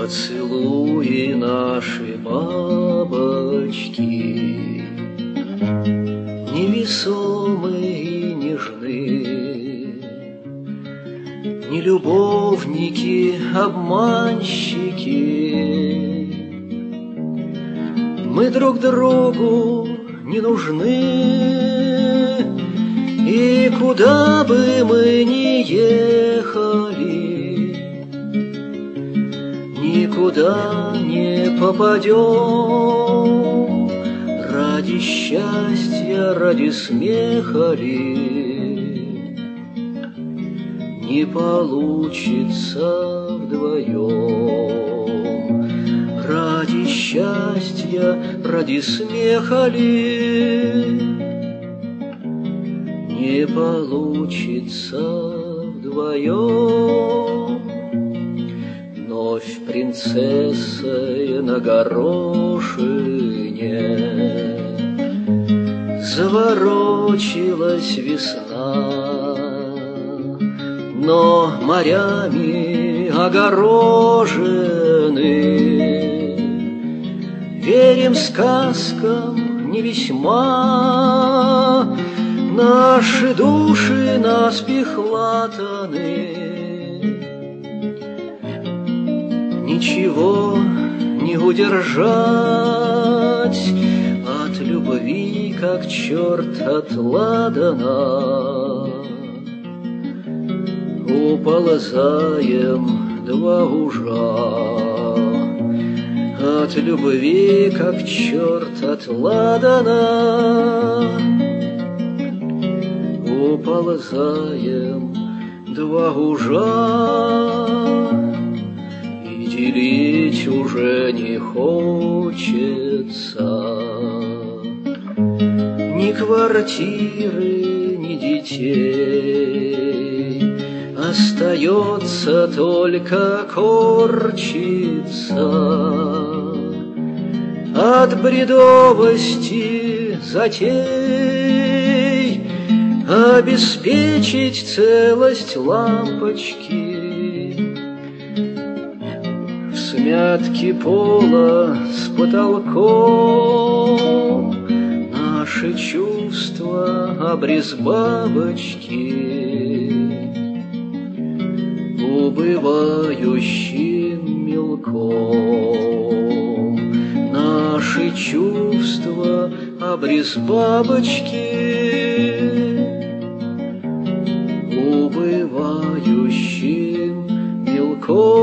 Поцелуи наши бабочки невесомые и нежны, не любовники, обманщики. Мы друг другу не нужны, и куда бы мы ни ехали, никуда не попадем. Ради счастья, ради смеха ли не получится вдвоем? Ради счастья, ради смеха ли не получится вдвоем? Вновь принцессой на горошине заворочилась весна, но морями огорожены. Верим сказкам не весьма, наши души наспех латаны. Ничего не удержать от любви, как черт от ладана. Уползаем два ужа от любви, как черт от ладана. Уползаем два ужа, и делить уже не хочется ни квартиры, ни детей. Остается только корчиться от бредовости затей, обеспечить целость лампочки в смятке пола с потолком. Наши чувства обрез бабочки убывающим мелком. Наши чувства обрез бабочки убывающим мелком.